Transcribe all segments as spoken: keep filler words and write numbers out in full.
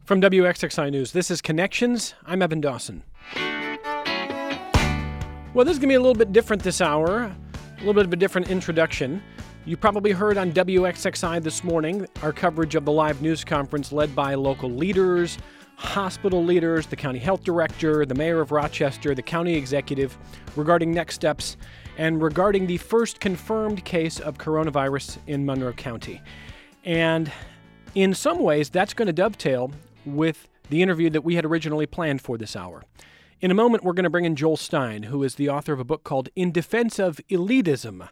From W X X I News, this is Connections. I'm Evan Dawson. Well, this is going to be a little bit different this hour, a little bit of a different introduction. You probably heard on W X X I this morning our coverage of the live news conference led by local leaders, hospital leaders, the county health director, the mayor of Rochester, the county executive, regarding next steps and regarding the first confirmed case of coronavirus in Monroe County. And in some ways, that's going to dovetail with the interview that we had originally planned for this hour. In a moment, we're going to bring in Joel Stein, who is the author of a book called In Defense of Elitism: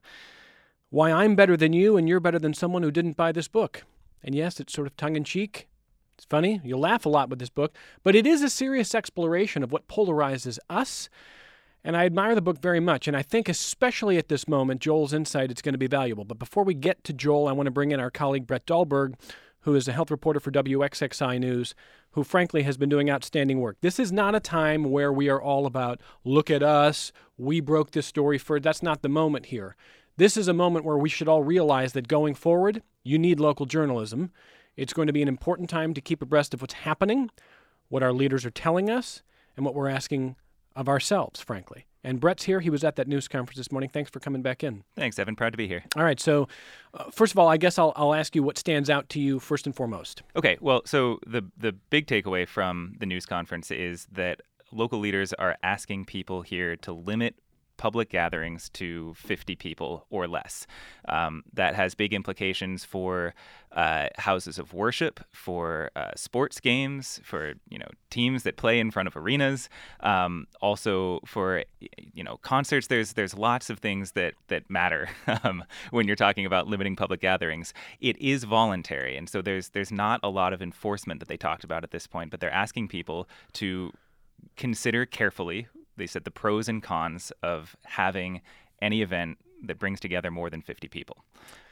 Why I'm Better Than You and You're Better Than Someone Who Didn't Buy This Book. And yes, it's sort of tongue-in-cheek. It's funny. You'll laugh a lot with this book. But it is a serious exploration of what polarizes us. And I admire the book very much. And I think especially at this moment, Joel's insight is going to be valuable. But before we get to Joel, I want to bring in our colleague Brett Dahlberg, who is a health reporter for W X X I News, who frankly has been doing outstanding work. This is not a time where we are all about, look at us, we broke this story first. That's not the moment here. This is a moment where we should all realize that going forward, you need local journalism. It's going to be an important time to keep abreast of what's happening, what our leaders are telling us, and what we're asking of ourselves, frankly. And Brett's here. He was at that news conference this morning. Thanks for coming back in. Thanks, Evan. Proud to be here. All right. So, uh, first of all, I guess I'll I'll ask you what stands out to you first and foremost. Okay. Well, so the the big takeaway from the news conference is that local leaders are asking people here to limit public gatherings to fifty people or less. Um, that has big implications for uh, houses of worship, for uh, sports games, for you know teams that play in front of arenas, um, also for you know concerts. There's there's lots of things that that matter um, when you're talking about limiting public gatherings. It is voluntary, and so there's there's not a lot of enforcement that they talked about at this point. But they're asking people to consider carefully. They said the pros and cons of having any event that brings together more than fifty people.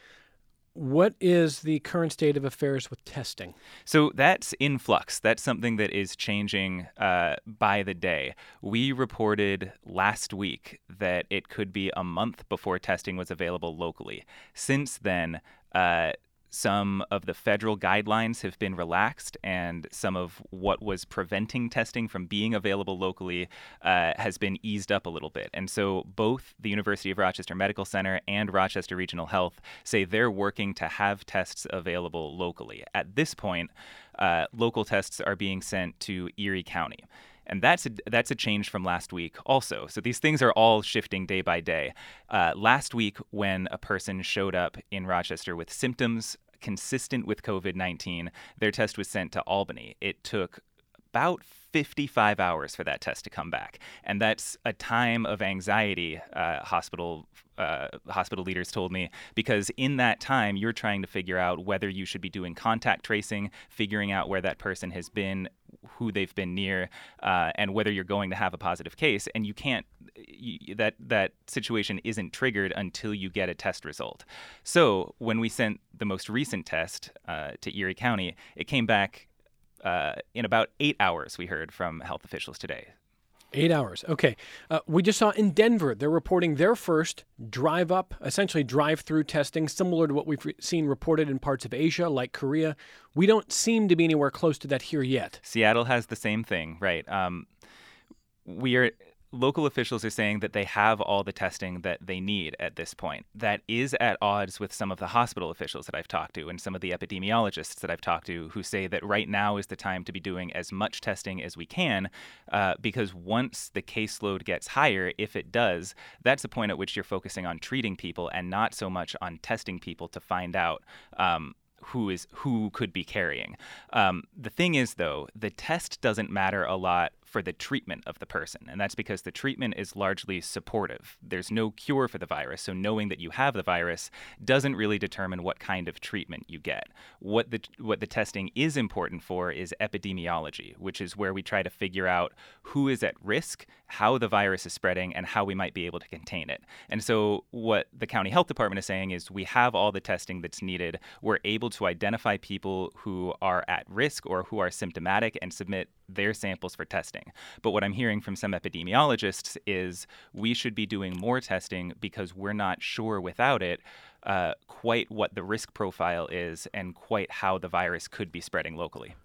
What is the current state of affairs with testing? So that's in flux. That's something that is changing uh, by the day. We reported last week that it could be a month before testing was available locally. Since then, uh, some of the federal guidelines have been relaxed, and some of what was preventing testing from being available locally uh, has been eased up a little bit. And so both the University of Rochester Medical Center and Rochester Regional Health say they're working to have tests available locally. At this point, uh, local tests are being sent to Erie County. And that's a, that's a change from last week also. So these things are all shifting day by day. Uh, last week, when a person showed up in Rochester with symptoms consistent with covid nineteen, their test was sent to Albany. It took about fifty-five hours for that test to come back. And that's a time of anxiety, uh, hospital uh, hospital leaders told me, because in that time, you're trying to figure out whether you should be doing contact tracing, figuring out where that person has been, who they've been near, uh, and whether you're going to have a positive case. And you can't, you, that that situation isn't triggered until you get a test result. So when we sent the most recent test uh, to Erie County, it came back uh, in about eight hours, we heard from health officials today. Eight hours. Okay. Uh, we just saw in Denver, they're reporting their first drive-up, essentially drive-through testing, similar to what we've re- seen reported in parts of Asia, like Korea. We don't seem to be anywhere close to that here yet. Seattle has the same thing, right? Um, we are... Local officials are saying that they have all the testing that they need at this point. That is at odds with some of the hospital officials that I've talked to and some of the epidemiologists that I've talked to, who say that right now is the time to be doing as much testing as we can, uh, because once the caseload gets higher, if it does, that's the point at which you're focusing on treating people and not so much on testing people to find out um, who is who could be carrying. Um, the thing is, though, the test doesn't matter a lot for the treatment of the person. And that's because the treatment is largely supportive. There's no cure for the virus. So knowing that you have the virus doesn't really determine what kind of treatment you get. What the what the testing is important for is epidemiology, which is where we try to figure out who is at risk, how the virus is spreading, and how we might be able to contain it. And so what the county health department is saying is we have all the testing that's needed. We're able to identify people who are at risk or who are symptomatic and submit their samples for testing. But what I'm hearing from some epidemiologists is we should be doing more testing because we're not sure without it uh, quite what the risk profile is and quite how the virus could be spreading locally.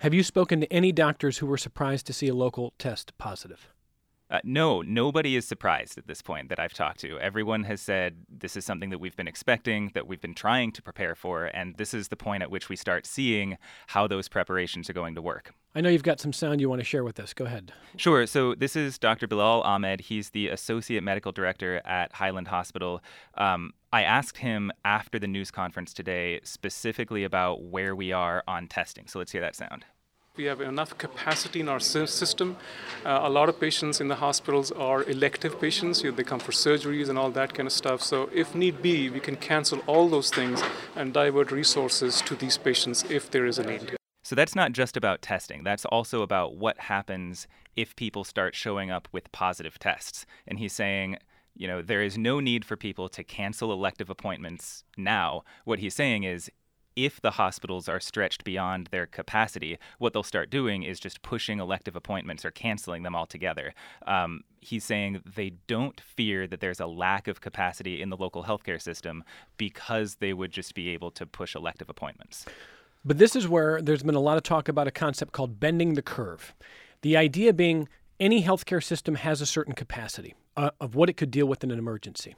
Have you spoken to any doctors who were surprised to see a local test positive? Uh, no, nobody is surprised at this point that I've talked to. Everyone has said this is something that we've been expecting, that we've been trying to prepare for, and this is the point at which we start seeing how those preparations are going to work. I know you've got some sound you want to share with us. Go ahead. Sure. So this is Doctor Bilal Ahmed. He's the Associate Medical Director at Highland Hospital. Um, I asked him after the news conference today specifically about where we are on testing. So let's hear that sound. We have enough capacity in our system. Uh, a lot of patients in the hospitals are elective patients. You know, they come for surgeries and all that kind of stuff. So if need be, we can cancel all those things and divert resources to these patients if there is a need. So that's not just about testing. That's also about what happens if people start showing up with positive tests. And he's saying, you know, there is no need for people to cancel elective appointments now. What he's saying is, if the hospitals are stretched beyond their capacity, what they'll start doing is just pushing elective appointments or canceling them altogether. Um, he's saying they don't fear that there's a lack of capacity in the local healthcare system because they would just be able to push elective appointments. But this is where there's been a lot of talk about a concept called bending the curve. The idea being any healthcare system has a certain capacity uh, of what it could deal with in an emergency.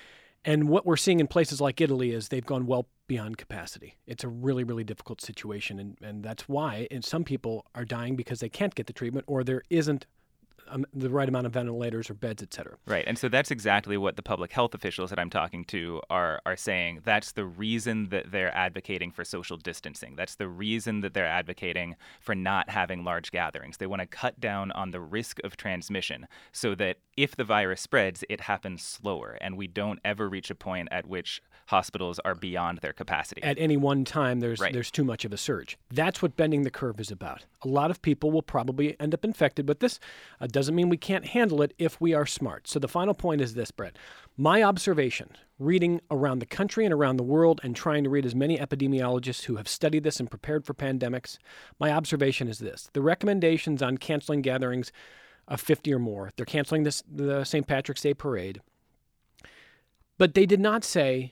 And what we're seeing in places like Italy is they've gone well beyond capacity. It's a really, really difficult situation. And, and that's why and some people are dying because they can't get the treatment or there isn't um, the right amount of ventilators or beds, et cetera. Right. And so that's exactly what the public health officials that I'm talking to are are saying. That's the reason that they're advocating for social distancing. That's the reason that they're advocating for not having large gatherings. They want to cut down on the risk of transmission so that if the virus spreads, it happens slower and we don't ever reach a point at which hospitals are beyond their capacity. At any one time, there's right. there's too much of a surge. That's what bending the curve is about. A lot of people will probably end up infected, but this uh, doesn't mean we can't handle it if we are smart. So the final point is this, Brett. My observation, reading around the country and around the world and trying to read as many epidemiologists who have studied this and prepared for pandemics, my observation is this. The recommendations on canceling gatherings of fifty or more, they're canceling this the Saint Patrick's Day parade, but they did not say,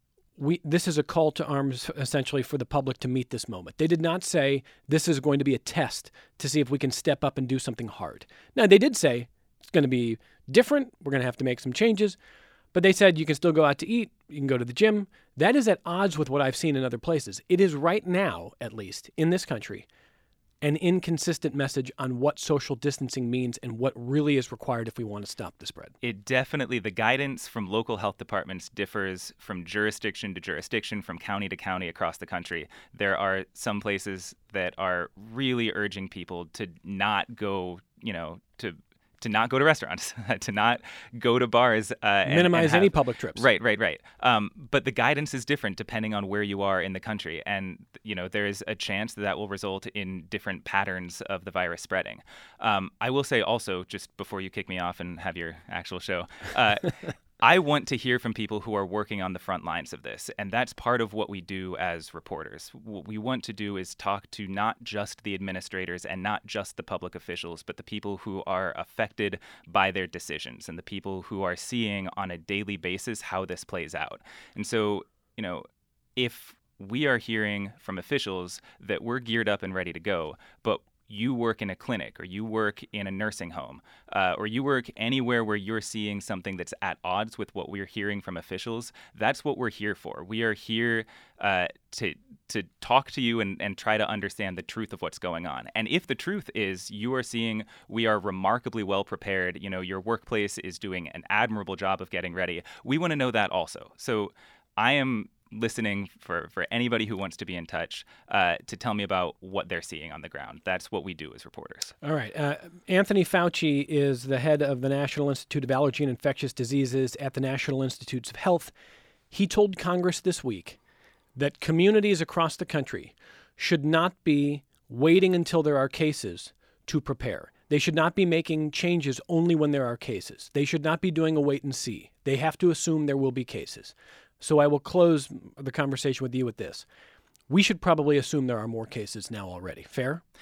We, this is a call to arms, essentially, for the public to meet this moment. They did not say this is going to be a test to see if we can step up and do something hard. Now, they did say it's going to be different. We're going to have to make some changes. But they said you can still go out to eat. You can go to the gym. That is at odds with what I've seen in other places. It is right now, at least, in this country, an inconsistent message on what social distancing means and what really is required if we want to stop the spread. It definitely, the guidance from local health departments differs from jurisdiction to jurisdiction, from county to county across the country. There are some places that are really urging people to not go, you know, to to not go to restaurants, to not go to bars. Uh, and, Minimize and have, any public trips. Right, right, right. Um, but the guidance is different depending on where you are in the country. And, you know, there is a chance that that will result in different patterns of the virus spreading. Um, I will say also, just before you kick me off and have your actual show, uh, I want to hear from people who are working on the front lines of this, and that's part of what we do as reporters. What we want to do is talk to not just the administrators and not just the public officials, but the people who are affected by their decisions and the people who are seeing on a daily basis how this plays out. And so, you know, if we are hearing from officials that we're geared up and ready to go, but you work in a clinic or you work in a nursing home uh, or you work anywhere where you're seeing something that's at odds with what we're hearing from officials, that's what we're here for. We are here uh, to to talk to you and, and try to understand the truth of what's going on. And if the truth is you are seeing we are remarkably well prepared, you know, your workplace is doing an admirable job of getting ready, we want to know that also. So I am listening for, for anybody who wants to be in touch uh, to tell me about what they're seeing on the ground. That's what we do as reporters. All right. Uh, Anthony Fauci is the head of the National Institute of Allergy and Infectious Diseases at the National Institutes of Health. He told Congress this week that communities across the country should not be waiting until there are cases to prepare. They should not be making changes only when there are cases. They should not be doing a wait and see. They have to assume there will be cases. So I will close the conversation with you with this. We should probably assume there are more cases now already. Fair?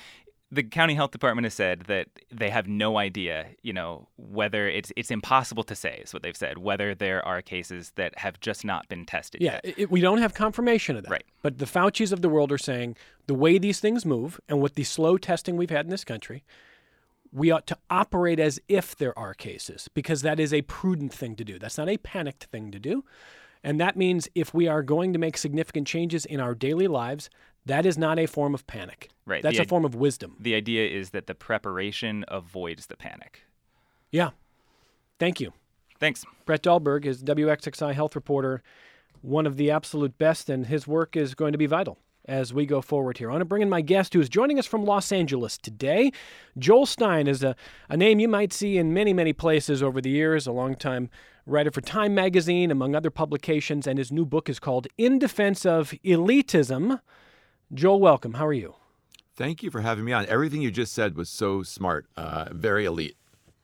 The county health department has said that they have no idea, you know, whether it's it's impossible to say, is what they've said, whether there are cases that have just not been tested Yeah, yet. it, we don't have confirmation of that. Right. But the Faucis of the world are saying the way these things move and with the slow testing we've had in this country, we ought to operate as if there are cases because that is a prudent thing to do. That's not a panicked thing to do. And that means if we are going to make significant changes in our daily lives, that is not a form of panic. Right. That's the, a form of wisdom. The idea is that the preparation avoids the panic. Yeah. Thank you. Thanks. Brett Dahlberg is W X X I health reporter, one of the absolute best, and his work is going to be vital as we go forward here. I want to bring in my guest who is joining us from Los Angeles today. Joel Stein is a, a name you might see in many, many places over the years, a longtime writer for Time magazine, among other publications, and his new book is called In Defense of Elitism. Joel, welcome. How are you? Thank you for having me on. Everything you just said was so smart, uh, very elite.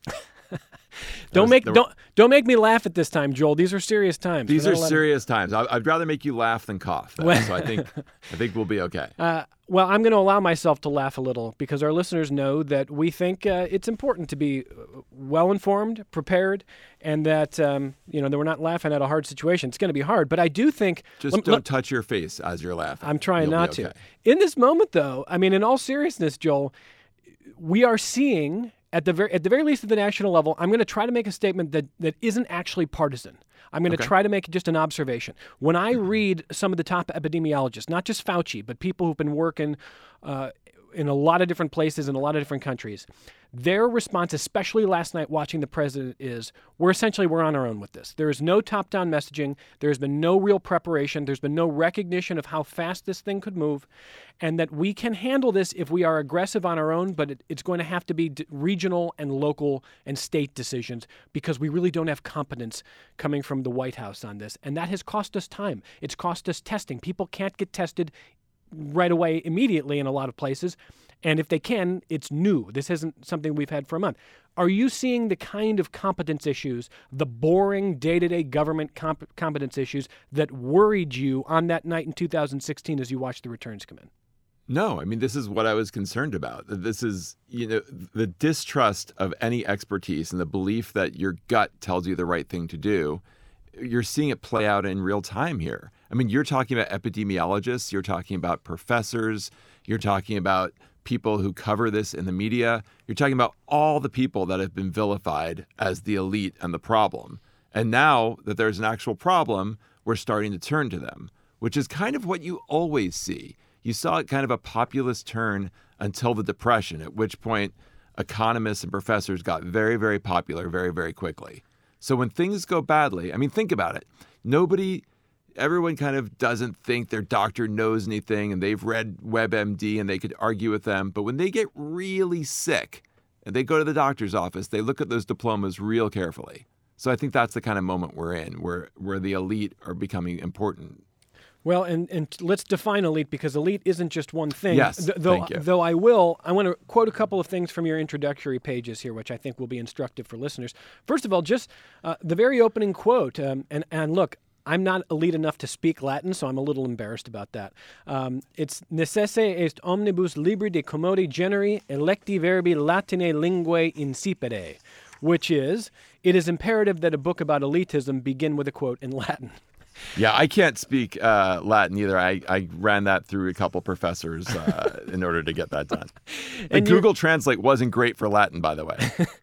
Don't was, make were, don't don't make me laugh at this time, Joel. These are serious times. These are serious times. I, I'd rather make you laugh than cough. Though, so I think I think we'll be okay. Uh, well, I'm going to allow myself to laugh a little because our listeners know that we think uh, it's important to be well informed, prepared, and that um, you know that we're not laughing at a hard situation. It's going to be hard, but I do think just let, don't let, touch your face as you're laughing. I'm trying You'll not okay. to. In this moment, though, I mean, in all seriousness, Joel, we are seeing. At the very, at the very least at the national level, I'm going to try to make a statement that, that isn't actually partisan. I'm going to Okay. try to make just an observation. When I read some of the top epidemiologists, not just Fauci, but people who've been working uh, in a lot of different places in a lot of different countries, their response, especially last night watching the president, is we're essentially we're on our own with this. There is no top-down messaging. There has been no real preparation. There's been no recognition of how fast this thing could move, and that we can handle this if we are aggressive on our own, but it, it's going to have to be d- regional and local and state decisions because we really don't have competence coming from the White House on this. And that has cost us time. It's cost us testing. People can't get tested right away immediately in a lot of places. And if they can, it's new. This isn't something we've had for a month. Are you seeing the kind of competence issues, the boring day-to-day government comp- competence issues that worried you on that night in two thousand sixteen as you watched the returns come in? No, I mean, this is what I was concerned about. This is, you know, the distrust of any expertise and the belief that your gut tells you the right thing to do. You're seeing it play out in real time here. I mean, you're talking about epidemiologists, you're talking about professors, you're talking about people who cover this in the media. You're talking about all the people that have been vilified as the elite and the problem. And now that there's an actual problem, we're starting to turn to them, which is kind of what you always see. You saw kind of a populist turn until the Depression, at which point economists and professors got very, very popular very, very quickly. So when things go badly, I mean, think about it. Nobody, everyone kind of doesn't think their doctor knows anything and they've read WebMD and they could argue with them. But when they get really sick and they go to the doctor's office, they look at those diplomas real carefully. So I think that's the kind of moment we're in, where where the elite are becoming important. Well, and, and let's define elite because elite isn't just one thing. Yes, Th- though, thank you. Though I will, I want to quote a couple of things from your introductory pages here, which I think will be instructive for listeners. First of all, just uh, the very opening quote, um, and, and look, I'm not elite enough to speak Latin, so I'm a little embarrassed about that. Um, it's necesse est omnibus libri de commodi generi electi verbi latine linguae incipere, which is, it is imperative that a book about elitism begin with a quote in Latin. Yeah, I can't speak uh, Latin either. I, I ran that through a couple professors uh, in order to get that done. And, And Google Translate wasn't great for Latin, by the way.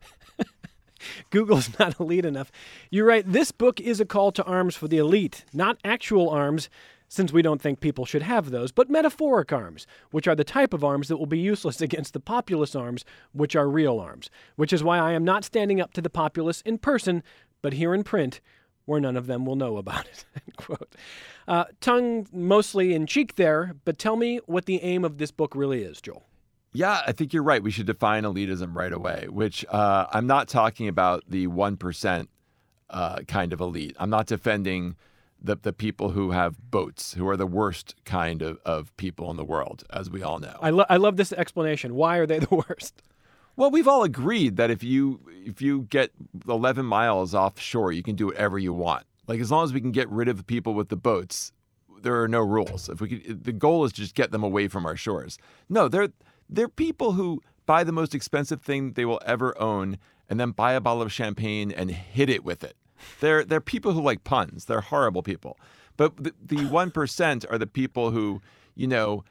Google's not elite enough. You're right. This book is a call to arms for the elite, not actual arms, since we don't think people should have those, but metaphoric arms, which are the type of arms that will be useless against the populace arms, which are real arms, which is why I am not standing up to the populace in person, but here in print, where none of them will know about it. End quote. Uh, tongue mostly in cheek there, but tell me what the aim of this book really is, Joel. Yeah, I think you're right. We should define elitism right away, which uh, I'm not talking about the one percent uh, kind of elite. I'm not defending the, the people who have boats, who are the worst kind of, of people in the world, as we all know. I, lo- I love this explanation. Why are they the worst? Well, we've all agreed that if you if you get eleven miles offshore, you can do whatever you want. Like, as long as we can get rid of the people with the boats, there are no rules. If we could, the goal is to just get them away from our shores. No, they're They're people who buy the most expensive thing they will ever own and then buy a bottle of champagne and hit it with it. They're they're people who like puns. They're horrible people. But the, the one percent are the people who, you know,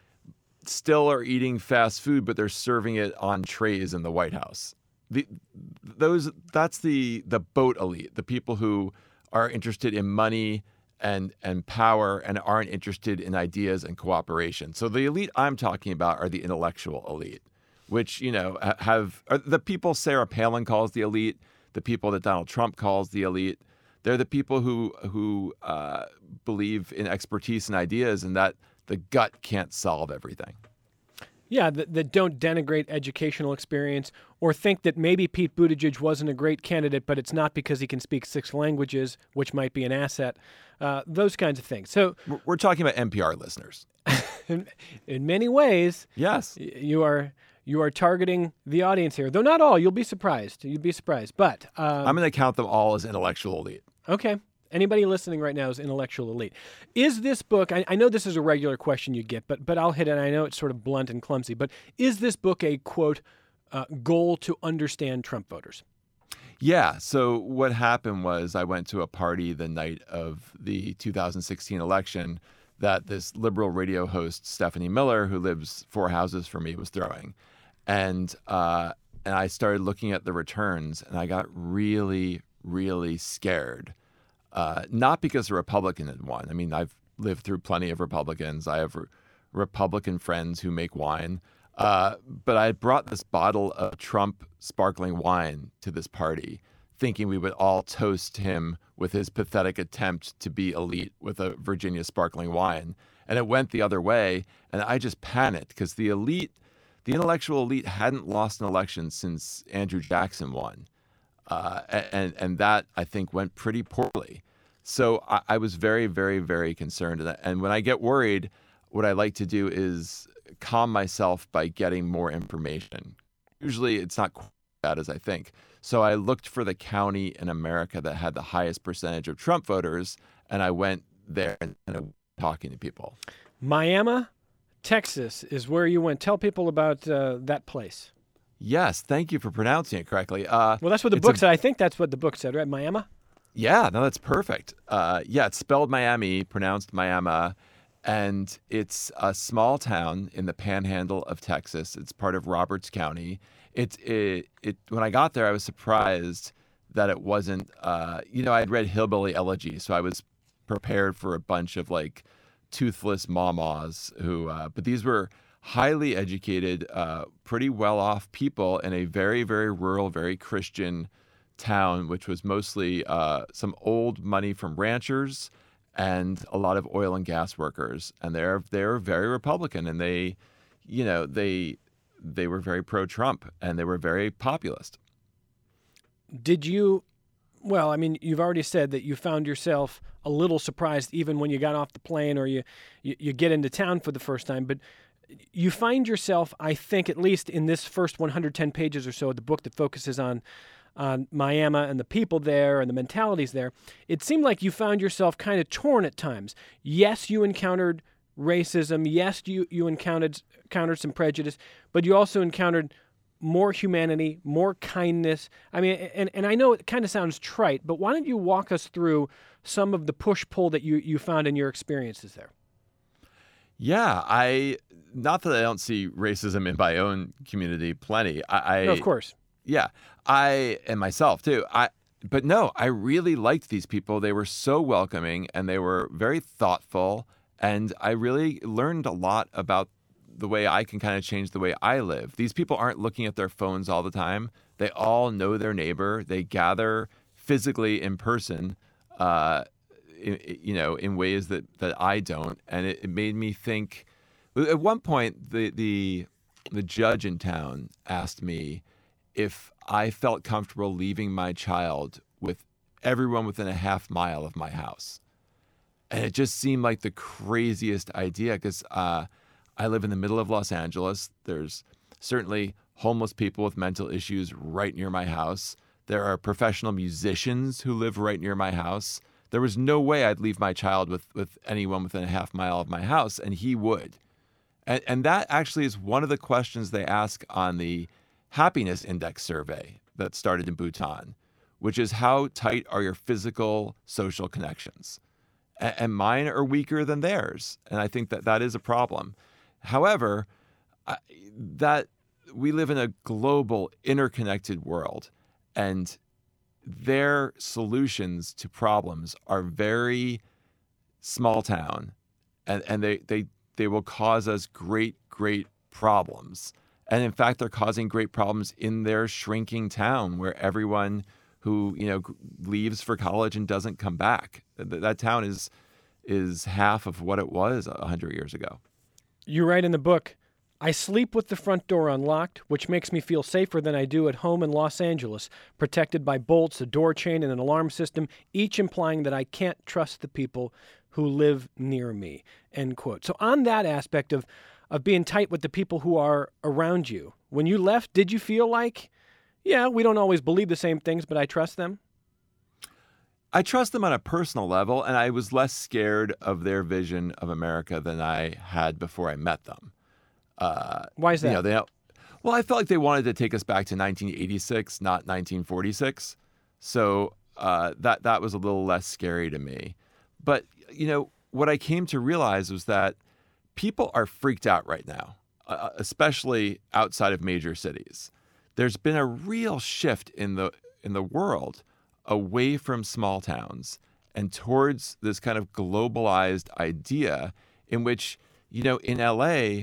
still are eating fast food, but they're serving it on trays in the White House. The those that's the the boat elite, the people who are interested in money and and power and aren't interested in ideas and cooperation. So the elite I'm talking about are the intellectual elite, which, you know, have are the people Sarah Palin calls the elite, the people that Donald Trump calls the elite. They're the people who who uh, believe in expertise and ideas, and that the gut can't solve everything. Yeah, that, that don't denigrate educational experience or think that maybe Pete Buttigieg wasn't a great candidate, but it's not because he can speak six languages, which might be an asset. Uh, those kinds of things. So we're talking about N P R listeners. in, in many ways, yes, you are you are targeting the audience here, though not all. You'll be surprised. You'd be surprised. But um, I'm going to count them all as intellectual elite. Okay. Anybody listening right now is intellectual elite. Is this book, I, I know this is a regular question you get, but but I'll hit it. I know it's sort of blunt and clumsy, but is this book a, quote, uh, goal to understand Trump voters? Yeah. So what happened was I went to a party the night of the two thousand sixteen election that this liberal radio host, Stephanie Miller, who lives four houses from me, was throwing. And, uh, and I started looking at the returns, and I got really, really scared. Uh, not because a Republican had won. I mean, I've lived through plenty of Republicans. I have re- Republican friends who make wine. Uh, but I brought this bottle of Trump sparkling wine to this party, thinking we would all toast him with his pathetic attempt to be elite with a Virginia sparkling wine. And it went the other way. And I just panicked because the elite, the intellectual elite hadn't lost an election since Andrew Jackson won. Uh, and and that, I think, went pretty poorly. So I, I was very, very, very concerned. And when I get worried, what I like to do is calm myself by getting more information. Usually it's not quite as bad as I think. So I looked for the county in America that had the highest percentage of Trump voters, and I went there and, and talking to people. Miami, Texas is where you went. Tell people about uh, that place. Yes, thank you for pronouncing it correctly. Uh, well, that's what the book a, said. I think that's what the book said, right? Miami? Yeah, no, that's perfect. Uh, yeah, it's spelled Miami, pronounced Miami, and it's a small town in the panhandle of Texas. It's part of Roberts County. It, it, it, when I got there, I was surprised that it wasn't, uh, you know, I had read Hillbilly Elegy, so I was prepared for a bunch of, like, toothless mamas who, uh, but these were highly educated, uh, pretty well-off people in a very, very rural, very Christian town, which was mostly uh, some old money from ranchers and a lot of oil and gas workers. And they're they're very Republican, and they, you know, they they were very pro-Trump, and they were very populist. Did you? Well, I mean, you've already said that you found yourself a little surprised even when you got off the plane or you you, you get into town for the first time, but you find yourself, I think, at least in this first one hundred ten pages or so of the book that focuses on on Miami and the people there and the mentalities there, it seemed like you found yourself kind of torn at times. Yes, you encountered racism. Yes, you, you encountered, encountered some prejudice, but you also encountered more humanity, more kindness. I mean, and, and I know it kind of sounds trite, but why don't you walk us through some of the push-pull that you, you found in your experiences there? Yeah, I not that I don't see racism in my own community plenty. I, I no, of course. Yeah, I and myself too. I but no, I really liked these people. They were so welcoming and they were very thoughtful, and I really learned a lot about the way I can kind of change the way I live. These people aren't looking at their phones all the time. They all know their neighbor. They gather physically in person. Uh, In, you know, in ways that, that I don't. And it, it made me think, at one point, the, the the judge in town asked me if I felt comfortable leaving my child with everyone within a half mile of my house. And it just seemed like the craziest idea because uh, I live in the middle of Los Angeles. There's certainly homeless people with mental issues right near my house. There are professional musicians who live right near my house. There was no way I'd leave my child with, with anyone within a half mile of my house, and he would. And, and that actually is one of the questions they ask on the happiness index survey that started in Bhutan, which is how tight are your physical social connections? A- and mine are weaker than theirs. And I think that that is a problem. However, I, that we live in a global, interconnected world, and their solutions to problems are very small town, and, and they, they, they will cause us great, great problems. And in fact, they're causing great problems in their shrinking town where everyone who, you know, leaves for college and doesn't come back. That, that town is is half of what it was one hundred years ago. You write in the book, I sleep with the front door unlocked, which makes me feel safer than I do at home in Los Angeles, protected by bolts, a door chain, and an alarm system, each implying that I can't trust the people who live near me, end quote. So on that aspect of, of being tight with the people who are around you, when you left, did you feel like, yeah, we don't always believe the same things, but I trust them? I trust them on a personal level, and I was less scared of their vision of America than I had before I met them. Uh, Why is that? You know, they, well, I felt like they wanted to take us back to nineteen eighty-six, not nineteen forty-six. So uh, that that was a little less scary to me. But, you know, what I came to realize was that people are freaked out right now, uh, especially outside of major cities. There's been a real shift in the in the world away from small towns and towards this kind of globalized idea in which, you know, in L A,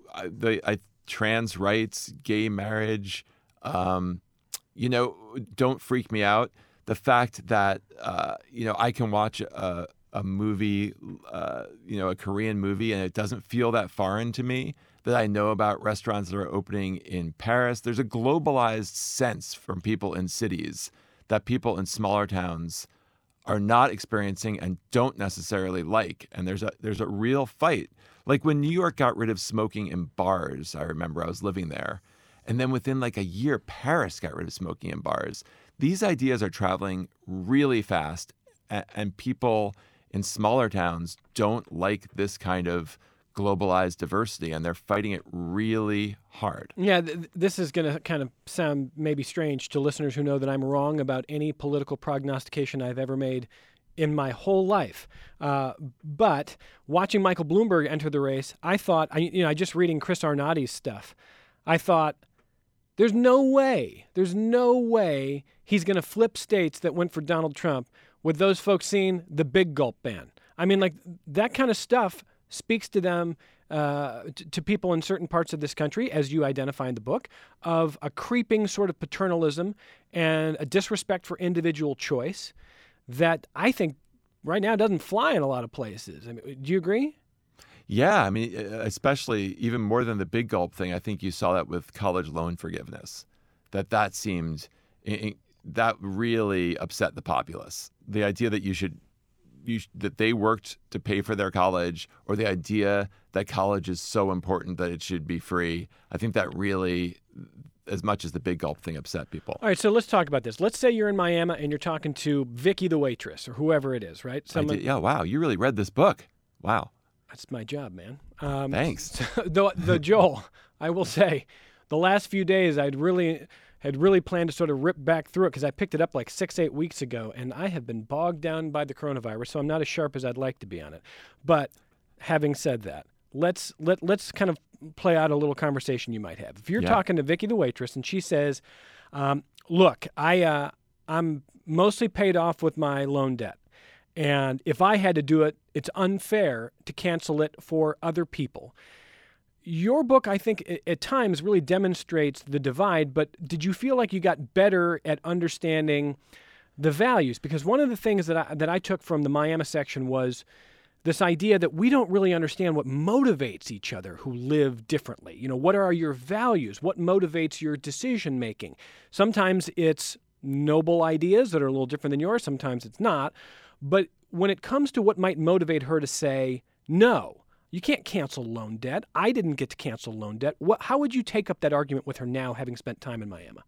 the I, trans rights, gay marriage, um, you know, don't freak me out. The fact that, uh, you know, I can watch a, a movie, uh, you know, a Korean movie, and it doesn't feel that foreign to me, that I know about restaurants that are opening in Paris. There's a globalized sense from people in cities that people in smaller towns are not experiencing and don't necessarily like. And there's a there's a real fight. Like when New York got rid of smoking in bars, I remember I was living there. And then within like a year, Paris got rid of smoking in bars. These ideas are traveling really fast, and, and people in smaller towns don't like this kind of globalized diversity, and they're fighting it really hard. Yeah, th- this is going to kind of sound maybe strange to listeners who know that I'm wrong about any political prognostication I've ever made in my whole life. Uh, but watching Michael Bloomberg enter the race, I thought, I, you know, I just reading Chris Arnotti's stuff, I thought, there's no way, there's no way he's going to flip states that went for Donald Trump with those folks seeing the big gulp ban. I mean, like, that kind of stuff speaks to them, uh, t- to people in certain parts of this country, as you identify in the book, of a creeping sort of paternalism and a disrespect for individual choice that I think right now doesn't fly in a lot of places. I mean, do you agree? Yeah, I mean, especially even more than the big gulp thing, I think you saw that with college loan forgiveness, that that seemed, that really upset the populace. The idea that you should, you, that they worked to pay for their college, or the idea that college is so important that it should be free, I think that really, as much as the big gulp thing, upset people. All right, so let's talk about this. Let's say you're in Miami and you're talking to Vicky the waitress, or whoever it is, right? Someone, I did, yeah, wow, you really read this book. Wow. That's my job, man. Um, Thanks. the, the Joel, I will say, the last few days I'd really had really planned to sort of rip back through it because I picked it up like six, eight weeks ago, and I have been bogged down by the coronavirus, so I'm not as sharp as I'd like to be on it. But having said that, let's let let's kind of play out a little conversation you might have. If you're yeah. talking to Vicky the waitress, and she says, um, "Look, I uh, I'm mostly paid off with my loan debt. And if I had to do it, it's unfair to cancel it for other people." Your book, I think, at times really demonstrates the divide, but did you feel like you got better at understanding the values? Because one of the things that I, that I took from the Miami section was this idea that we don't really understand what motivates each other who live differently. You know, what are your values? What motivates your decision making? Sometimes it's noble ideas that are a little different than yours. Sometimes it's not. But when it comes to what might motivate her to say, no, you can't cancel loan debt. I didn't get to cancel loan debt. What, how would you take up that argument with her now, having spent time in Miami?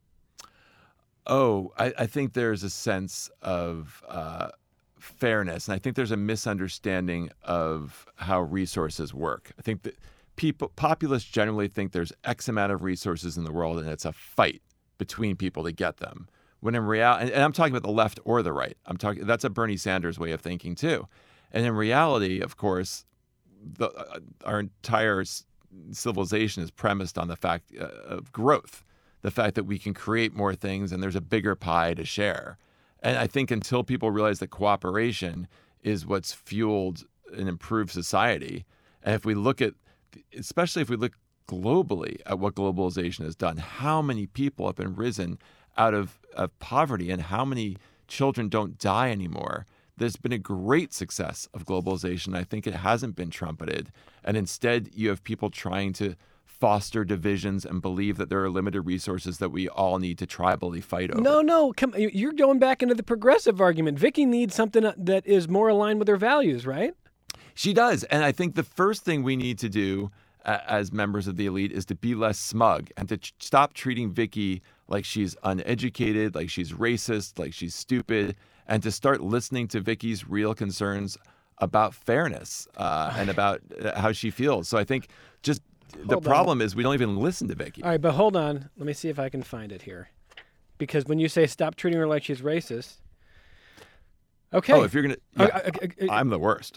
Oh, I, I think there's a sense of uh, fairness, and I think there's a misunderstanding of how resources work. I think that people, populists generally think there's X amount of resources in the world and it's a fight between people to get them. When in reality, and, and I'm talking about the left or the right. I'm talking that's a Bernie Sanders way of thinking too. And in reality, of course, the, uh, our entire civilization is premised on the fact uh, of growth, the fact that we can create more things and there's a bigger pie to share. And I think until people realize that cooperation is what's fueled an improved society, and if we look at, especially if we look globally at what globalization has done, how many people have been risen out of, of poverty and how many children don't die anymore. There's been a great success of globalization. I think it hasn't been trumpeted. And instead, you have people trying to foster divisions and believe that there are limited resources that we all need to tribally fight over. No, no. Come, you're going back into the progressive argument. Vicky needs something that is more aligned with her values, right? She does. And I think the first thing we need to do uh, as members of the elite is to be less smug and to ch- stop treating Vicky like she's uneducated, like she's racist, like she's stupid, and to start listening to Vicky's real concerns about fairness uh, and about how she feels. So I think just the Hold problem on. is we don't even listen to Vicky. All right, but hold on. Let me see if I can find it here. Because when you say stop treating her like she's racist, okay. Oh, if you're going to, yeah, Uh, uh, uh, uh, I'm the worst.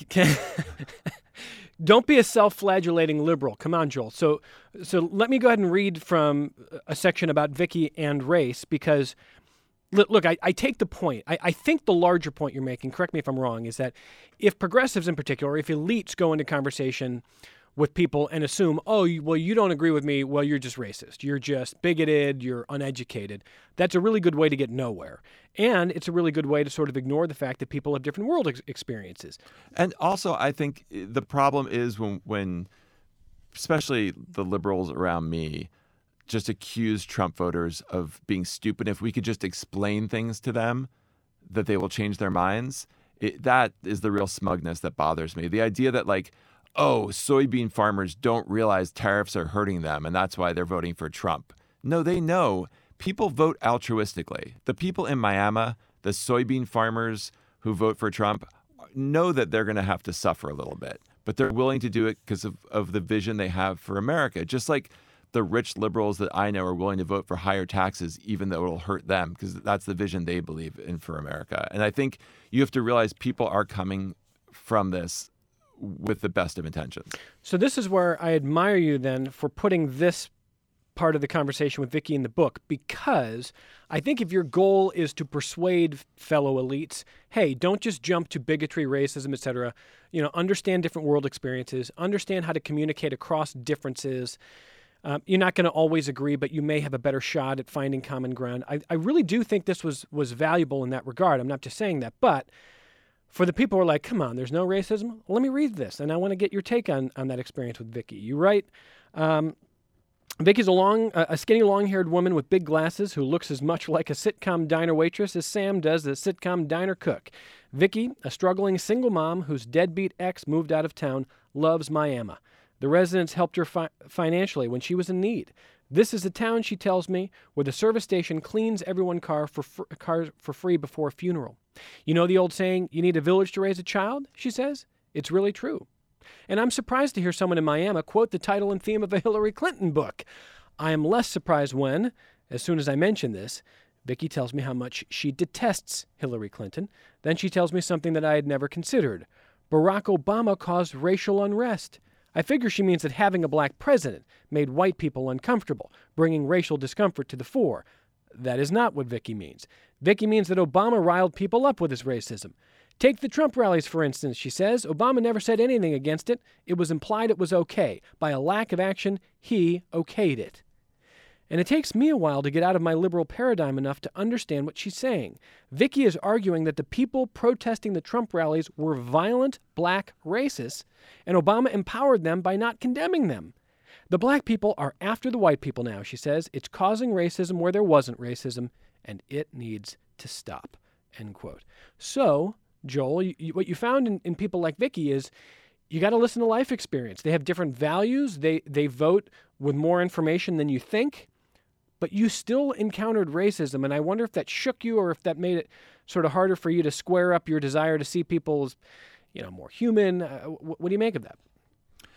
Don't be a self-flagellating liberal. Come on, Joel. So, so let me go ahead and read from a section about Vicky and race because, look, look I, I take the point. I, I think the larger point you're making, correct me if I'm wrong, is that if progressives in particular, if elites go into conversation with people and assume, oh, you, well, you don't agree with me, well, you're just racist. You're just bigoted. You're uneducated. That's a really good way to get nowhere. And it's a really good way to sort of ignore the fact that people have different world ex- experiences. And also, I think the problem is when, when, especially the liberals around me, just accuse Trump voters of being stupid. If we could just explain things to them, that they will change their minds. It, that is the real smugness that bothers me. The idea that like, oh, soybean farmers don't realize tariffs are hurting them, and that's why they're voting for Trump. No, they know. People vote altruistically. The people in Miami, the soybean farmers who vote for Trump, know that they're going to have to suffer a little bit, but they're willing to do it because of, of the vision they have for America. Just like the rich liberals that I know are willing to vote for higher taxes, even though it'll hurt them, because that's the vision they believe in for America. And I think you have to realize people are coming from this with the best of intentions. So this is where I admire you then for putting this part of the conversation with Vicky in the book, because I think if your goal is to persuade fellow elites, hey, don't just jump to bigotry, racism, et cetera. You know, understand different world experiences, understand how to communicate across differences. Um, you're not going to always agree, but you may have a better shot at finding common ground. I, I really do think this was was valuable in that regard. I'm not just saying that, but for the people who are like, come on, there's no racism, let me read this, and I want to get your take on, on that experience with Vicky. You write, um, Vicky's a long, a skinny, long-haired woman with big glasses who looks as much like a sitcom diner waitress as Sam does the sitcom diner cook. Vicky, a struggling single mom whose deadbeat ex moved out of town, loves Miami. The residents helped her fi- financially when she was in need. This is a town, she tells me, where the service station cleans everyone's car for fr- cars for free before a funeral. You know the old saying, you need a village to raise a child, she says? It's really true. And I'm surprised to hear someone in Miami quote the title and theme of a Hillary Clinton book. I am less surprised when, as soon as I mention this, Vicky tells me how much she detests Hillary Clinton. Then she tells me something that I had never considered. Barack Obama caused racial unrest. I figure she means that having a black president made white people uncomfortable, bringing racial discomfort to the fore. That is not what Vicky means. Vicky means that Obama riled people up with his racism. Take the Trump rallies, for instance, she says. Obama never said anything against it. It was implied it was okay. By a lack of action, he okayed it. And it takes me a while to get out of my liberal paradigm enough to understand what she's saying. Vicky is arguing that the people protesting the Trump rallies were violent black racists, and Obama empowered them by not condemning them. The black people are after the white people now, she says. It's causing racism where there wasn't racism, and it needs to stop, end quote. So, Joel, you, you, what you found in, in people like Vicky is you got to listen to life experience. They have different values. They they vote with more information than you think, but you still encountered racism, and I wonder if that shook you or if that made it sort of harder for you to square up your desire to see people as, you know, more human. Uh, what, what do you make of that?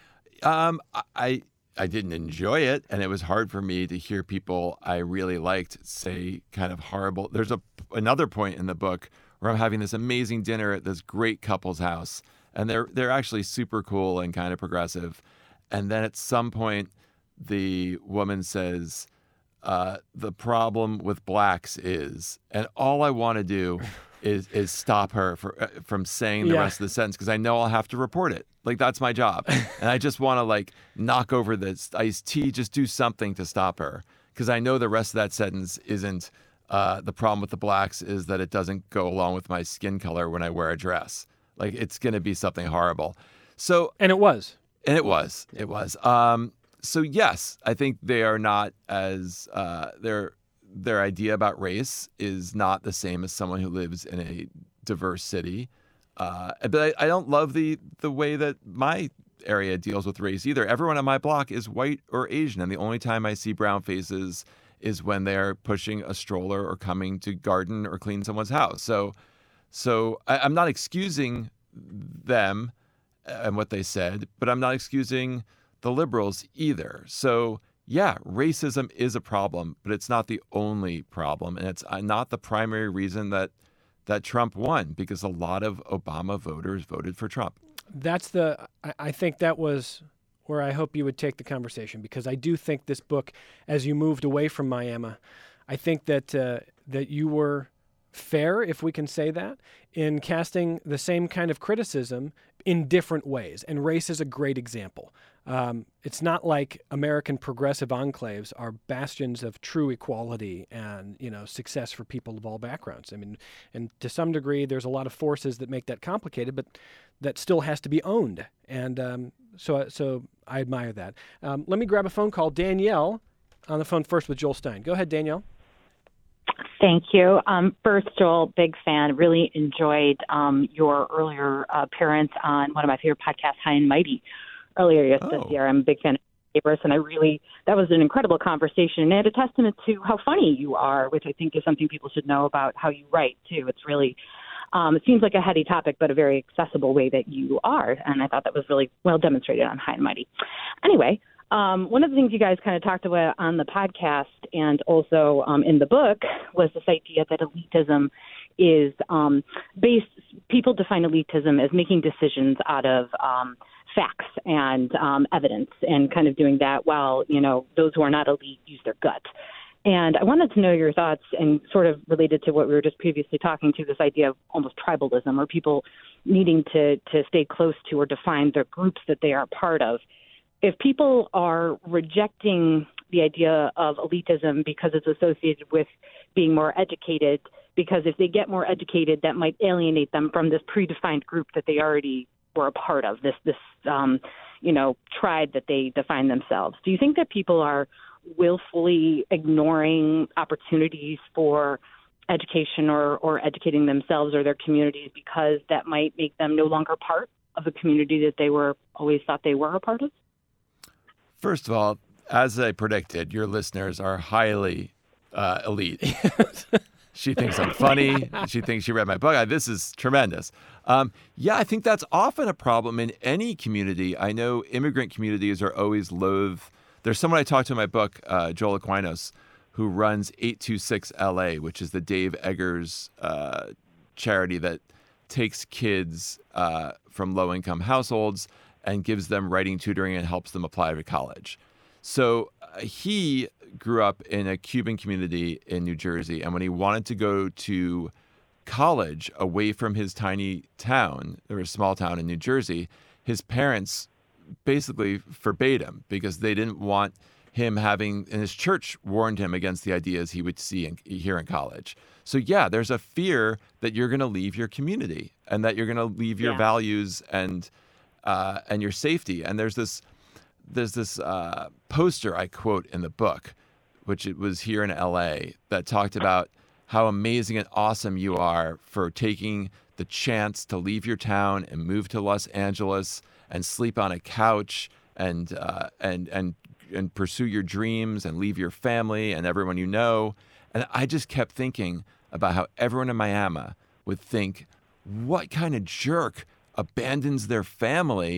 Um, I I didn't enjoy it, and it was hard for me to hear people I really liked say kind of horrible. There's a another point in the book where I'm having this amazing dinner at this great couple's house, and they're they're actually super cool and kind of progressive. And then at some point, the woman says, uh, "The problem with blacks is," and all I want to do is is stop her for, uh, from saying the Yeah. rest of the sentence because I know I'll have to report it. Like, that's my job. And I just want to, like, knock over this iced tea, just do something to stop her. Because I know the rest of that sentence isn't, uh, the problem with the blacks is that it doesn't go along with my skin color when I wear a dress. Like, it's going to be something horrible. So, And it was. and it was, it was. Um, so, yes, I think they are not as, uh, their, their idea about race is not the same as someone who lives in a diverse city. Uh, but I, I don't love the the way that my area deals with race either. Everyone on my block is white or Asian, and the only time I see brown faces is when they're pushing a stroller or coming to garden or clean someone's house. So, so I, I'm not excusing them and what they said, but I'm not excusing the liberals either. So, yeah, racism is a problem, but it's not the only problem, and it's not the primary reason that. that Trump won, because a lot of Obama voters voted for Trump. That's the, I, I think that was where I hope you would take the conversation, because I do think this book, as you moved away from Miami, I think that uh, that you were fair, if we can say that, in casting the same kind of criticism in different ways. And race is a great example. Um, it's not like American progressive enclaves are bastions of true equality and, you know, success for people of all backgrounds. I mean, and to some degree, there's a lot of forces that make that complicated, but that still has to be owned. And um, so, so I admire that. Um, let me grab a phone call. Danielle on the phone first with Joel Stein. Go ahead, Danielle. Thank you. Um, first, Joel, big fan. Really enjoyed um, your earlier uh, appearance on one of my favorite podcasts, High and Mighty, earlier yes, Oh. this year. I'm a big fan of Davis, and I really, that was an incredible conversation. And a testament to how funny you are, which I think is something people should know about how you write, too. It's really, um, it seems like a heady topic, but a very accessible way that you are. And I thought that was really well demonstrated on High and Mighty. Anyway, Um, one of the things you guys kind of talked about on the podcast and also um, in the book was this idea that elitism is um, based, people define elitism as making decisions out of um, facts and um, evidence and kind of doing that while, you know, those who are not elite use their gut. And I wanted to know your thoughts and sort of related to what we were just previously talking to, this idea of almost tribalism or people needing to, to stay close to or define the groups that they are part of. If people are rejecting the idea of elitism because it's associated with being more educated, because if they get more educated, that might alienate them from this predefined group that they already were a part of, this, this um, you know, tribe that they define themselves. Do you think that people are willfully ignoring opportunities for education or, or educating themselves or their communities because that might make them no longer part of the community that they were always thought they were a part of? First of all, as I predicted, your listeners are highly uh, elite. She thinks I'm funny. She thinks she read my book. This is tremendous. Um, yeah, I think that's often a problem in any community. I know immigrant communities are always loath. There's someone I talked to in my book, uh, Joel Aquinos, who runs eight two six L A, which is the Dave Eggers uh, charity that takes kids uh, from low-income households and gives them writing tutoring and helps them apply to college. So uh, he grew up in a Cuban community in New Jersey, and when he wanted to go to college away from his tiny town, there was a small town in New Jersey, his parents basically forbade him because they didn't want him having, and his church warned him against the ideas he would see in, here in college. So yeah, there's a fear that you're going to leave your community and that you're going to leave your Yeah. values and Uh, and your safety. And there's this there's this uh, poster I quote in the book, which it was here in L A, that talked about how amazing and awesome you are for taking the chance to leave your town and move to Los Angeles and sleep on a couch and uh, and and and pursue your dreams and leave your family and everyone you know. And I just kept thinking about how everyone in Miami would think, what kind of jerk abandons their family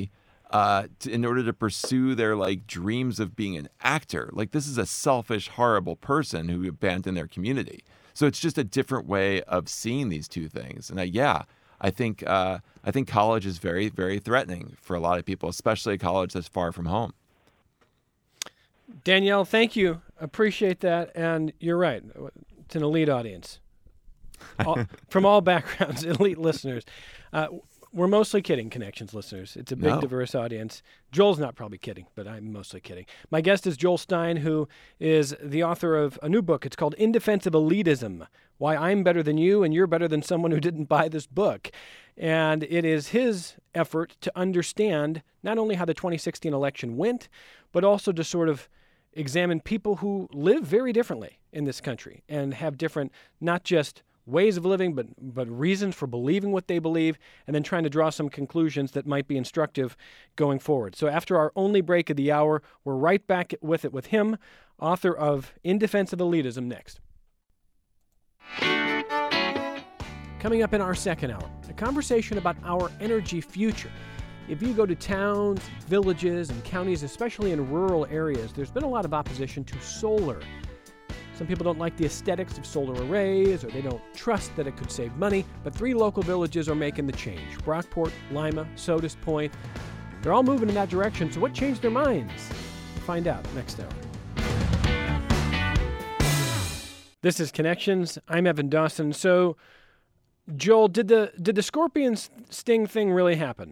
uh, to, in order to pursue their like dreams of being an actor. Like this is a selfish, horrible person who abandoned their community. So it's just a different way of seeing these two things. And I, yeah, I think uh, I think college is very, very threatening for a lot of people, especially a college that's far from home. Danielle, thank you. Appreciate that. And you're right. It's an elite audience. All, from all backgrounds, elite listeners. Uh, we're mostly kidding, Connections listeners. It's a big, No. diverse audience. Joel's not probably kidding, but I'm mostly kidding. My guest is Joel Stein, who is the author of a new book. It's called In Defense of Elitism, Why I'm Better Than You and You're Better Than Someone Who Didn't Buy This Book. And it is his effort to understand not only how the twenty sixteen election went, but also to sort of examine people who live very differently in this country and have different, not just ways of living, but but reasons for believing what they believe, and then trying to draw some conclusions that might be instructive going forward. So after our only break of the hour, we're right back with it with him, author of In Defense of Elitism, next. Coming up in our second hour, a conversation about our energy future. If you go to towns, villages, and counties, especially in rural areas, there's been a lot of opposition to solar. Some people don't like the aesthetics of solar arrays, or they don't trust that it could save money, but three local villages are making the change. Brockport, Lima, Sodus Point. They're all moving in that direction, so what changed their minds? We'll find out next hour. This is Connections. I'm Evan Dawson. So, Joel, did the did the scorpion sting thing really happen?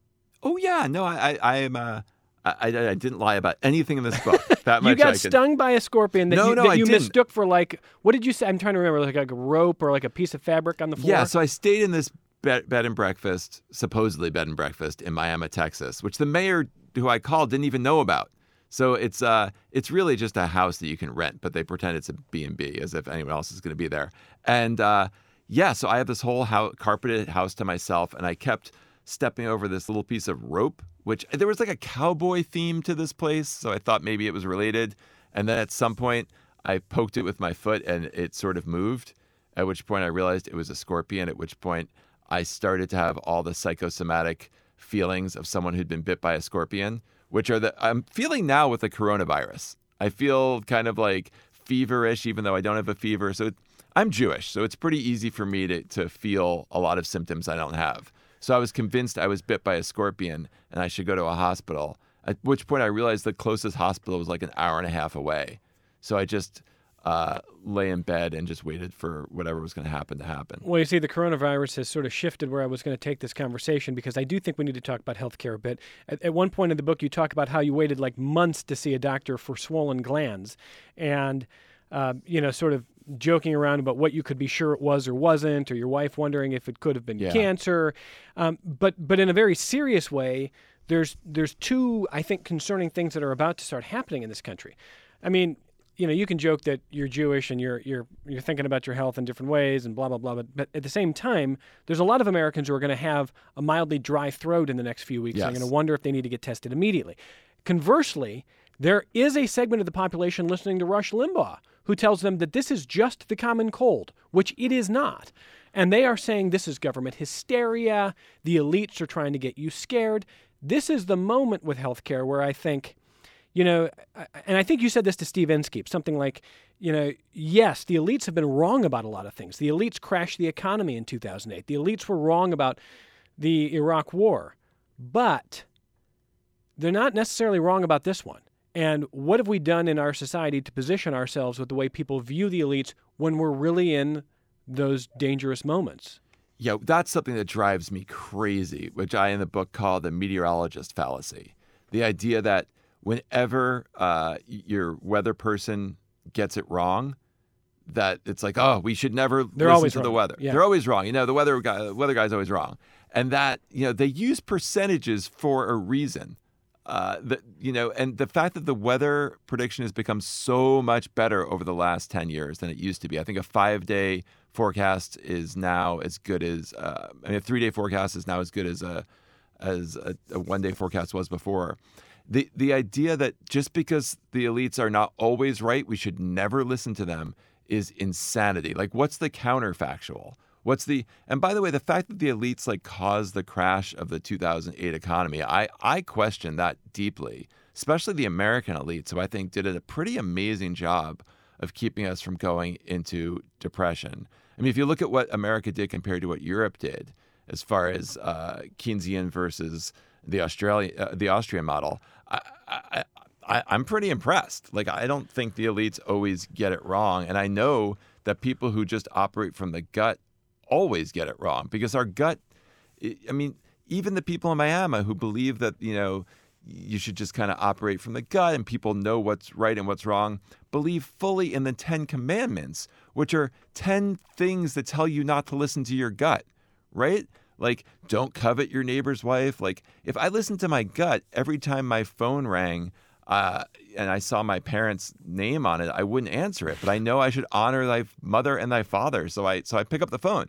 Oh yeah, no, I, I, I am. Uh, I, I didn't lie about anything in this book. That much You got I could... stung by a scorpion that No, you, no, that I you didn't. mistook for like, what did you say? I'm trying to remember, like, like a rope or like a piece of fabric on the floor? Yeah, so I stayed in this bed, bed and breakfast, supposedly bed and breakfast in Miami, Texas, which the mayor who I called didn't even know about. So it's uh, it's really just a house that you can rent, but they pretend it's a B and B as if anyone else is going to be there. And uh, yeah, so I have this whole house, carpeted house to myself, and I kept stepping over this little piece of rope, which there was like a cowboy theme to this place, so I thought maybe it was related. And then at some point, I poked it with my foot and it sort of moved, at which point I realized it was a scorpion, at which point I started to have all the psychosomatic feelings of someone who'd been bit by a scorpion, which are the I'm feeling now with the coronavirus. I feel kind of like feverish, even though I don't have a fever. So I'm Jewish, so it's pretty easy for me to, to feel a lot of symptoms I don't have. So I was convinced I was bit by a scorpion and I should go to a hospital, at which point I realized the closest hospital was like an hour and a half away. So I just uh, lay in bed and just waited for whatever was going to happen to happen. Well, you see, the coronavirus has sort of shifted where I was going to take this conversation, because I do think we need to talk about healthcare a bit. At, at one point in the book, you talk about how you waited like months to see a doctor for swollen glands, and uh, you know, sort of joking around about what you could be sure it was or wasn't, or your wife wondering if it could have been Yeah. cancer. Um, but but in a very serious way, there's there's two, I think, concerning things that are about to start happening in this country. I mean, you know, you can joke that you're Jewish and you're you're you're thinking about your health in different ways and blah blah blah. But, but at the same time, there's a lot of Americans who are going to have a mildly dry throat in the next few weeks. Yes. They're going to wonder if they need to get tested immediately. Conversely, there is a segment of the population listening to Rush Limbaugh who tells them that this is just the common cold, which it is not. And they are saying this is government hysteria. The elites are trying to get you scared. This is the moment with healthcare where I think, you know, and I think you said this to Steve Inskeep, something like, you know, yes, the elites have been wrong about a lot of things. The elites crashed the economy in two thousand eight. The elites were wrong about the Iraq War, but they're not necessarily wrong about this one. And what have we done in our society to position ourselves with the way people view the elites when we're really in those dangerous moments? Yeah, that's something that drives me crazy, which I in the book call the meteorologist fallacy. The idea that whenever uh, your weather person gets it wrong, that it's like, oh, we should never They're listen always to the wrong. weather. Yeah. They're always wrong. You know, the weather guy, the weather guy's always wrong. And that, you know, they use percentages for a reason. Uh, the, you know, and the fact that the weather prediction has become so much better over the last ten years than it used to be. I think a five-day forecast is now as good as, uh, I mean, a three-day forecast is now as good as a as a, a one-day forecast was before. The the idea that just because the elites are not always right, we should never listen to them is insanity. Like, what's the counterfactual? What's the and by the way, the fact that the elites like caused the crash of the two thousand eight economy, I I question that deeply, especially the American elites, who I think did a pretty amazing job of keeping us from going into depression. I mean, if you look at what America did compared to what Europe did, as far as uh, Keynesian versus the Australia uh, the Austrian model, I, I, I I'm pretty impressed. Like, I don't think the elites always get it wrong, and I know that people who just operate from the gut always get it wrong, because our gut, I mean, even the people in Miami who believe that, you know, you should just kind of operate from the gut and people know what's right and what's wrong, believe fully in the Ten Commandments, which are ten things that tell you not to listen to your gut, right? Like, don't covet your neighbor's wife. Like, if I listened to my gut every time my phone rang uh, and I saw my parents' name on it, I wouldn't answer it. But I know I should honor thy mother and thy father, so I so I pick up the phone.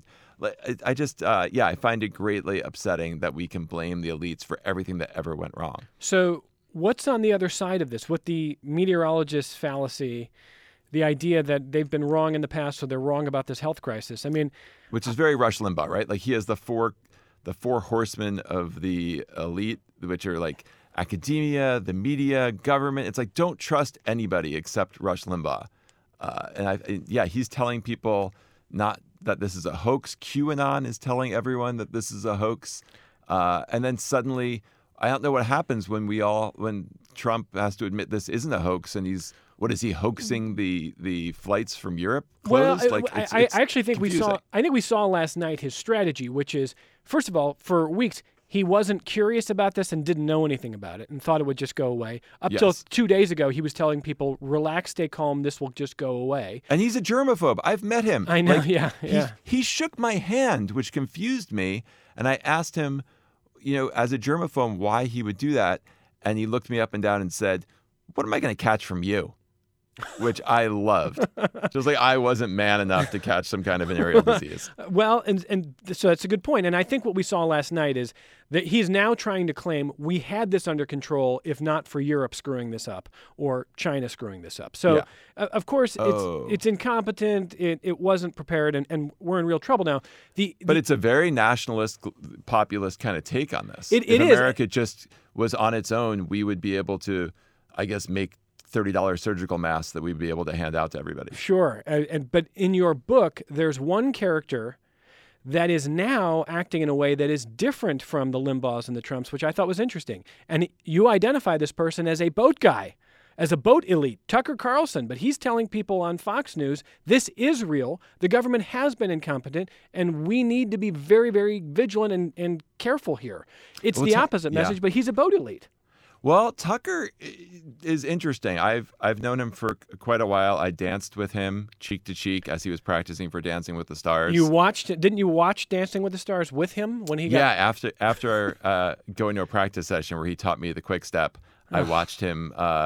I just, uh, yeah, I find it greatly upsetting that we can blame the elites for everything that ever went wrong. So what's on the other side of this? What the meteorologist fallacy, the idea that they've been wrong in the past, so they're wrong about this health crisis. I mean, which is very Rush Limbaugh, right? Like, he has the four, the four horsemen of the elite, which are like academia, the media, government. It's like, don't trust anybody except Rush Limbaugh. Uh, and I, yeah, he's telling people not that this is a hoax. QAnon is telling everyone that this is a hoax. Uh, and then suddenly, I don't know what happens when we all, when Trump has to admit this isn't a hoax, and he's, what is he, hoaxing the the flights from Europe closed? Well, like, I, it's, I, it's I actually think confusing. we saw, I think we saw last night his strategy, which is, first of all, for weeks, he wasn't curious about this and didn't know anything about it and thought it would just go away. Up Yes. till two days ago, he was telling people, relax, stay calm, this will just go away. And he's a germaphobe. I've met him. I know, Like, yeah, he, yeah. He shook my hand, which confused me. And I asked him, you know, as a germaphobe, why he would do that. And he looked me up and down and said, what am I going to catch from you? Which I loved. Just like I wasn't man enough to catch some kind of venereal disease. Well, and and so that's a good point. And I think what we saw last night is that he's now trying to claim we had this under control, if not for Europe screwing this up or China screwing this up. So, Yeah. uh, of course, Oh. it's it's incompetent. It, it wasn't prepared, and, and we're in real trouble now. The, But the- it's a very nationalist, populist kind of take on this. It- if it is. America just was on its own, we would be able to, I guess, make thirty dollars surgical masks that we'd be able to hand out to everybody. Sure, and, and but in your book, there's one character that is now acting in a way that is different from the Limbaughs and the Trumps, which I thought was interesting. And you identify this person as a boat guy, as a boat elite, Tucker Carlson. But he's telling people on Fox News, this is real. The government has been incompetent, and we need to be very, very vigilant and, and careful here. It's Well, the Tu- opposite yeah. message, but he's a boat elite. Well, Tucker i- is interesting. I've I've known him for quite a while. I danced with him cheek to cheek as he was practicing for Dancing with the Stars. You watched, didn't you watch Dancing with the Stars with him when he got... Yeah, after after uh, going to a practice session where he taught me the quick step, I watched him. Uh,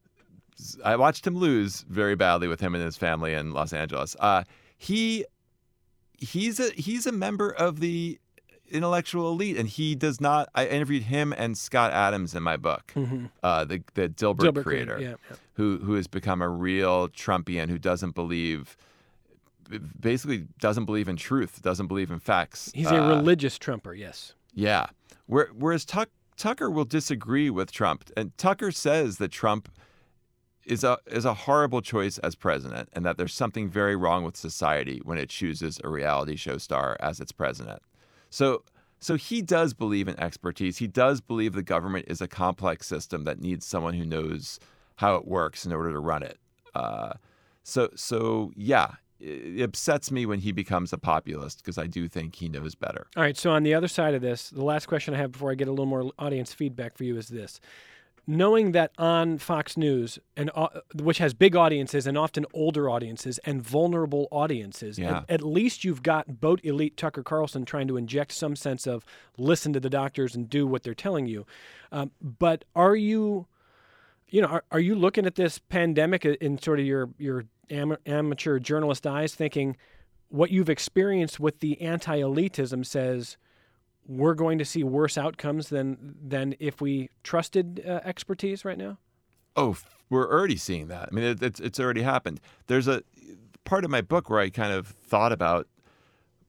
I watched him lose very badly with him and his family in Los Angeles. Uh, he he's a he's a member of the intellectual elite, and he does not. I interviewed him and Scott Adams in my book, Mhm. uh, the the Dilbert, Dilbert creator, yeah, yeah. who who has become a real Trumpian who doesn't believe. Basically, doesn't believe in truth, doesn't believe in facts. He's a Uh, religious Trumper, yes. yeah. Where, whereas Tuck, Tucker will disagree with Trump. And Tucker says that Trump is a is a horrible choice as president, and that there's something very wrong with society when it chooses a reality show star as its president. So so he does believe in expertise. He does believe the government is a complex system that needs someone who knows how it works in order to run it. Uh, so so yeah. It upsets me when he becomes a populist because I do think he knows better. All right, so on the other side of this, the last question I have before I get a little more audience feedback for you is this. Knowing that on Fox News, and uh, which has big audiences and often older audiences and vulnerable audiences, Yeah. at, at least you've got boat elite Tucker Carlson trying to inject some sense of listen to the doctors and do what they're telling you. Um, but are you, you know, are, are you looking at this pandemic in sort of your your am- amateur journalist eyes, thinking what you've experienced with the anti-elitism says we're going to see worse outcomes than than if we trusted uh, expertise right now? Oh, we're already seeing that. I mean, it, it's it's already happened. There's a part of my book where I kind of thought about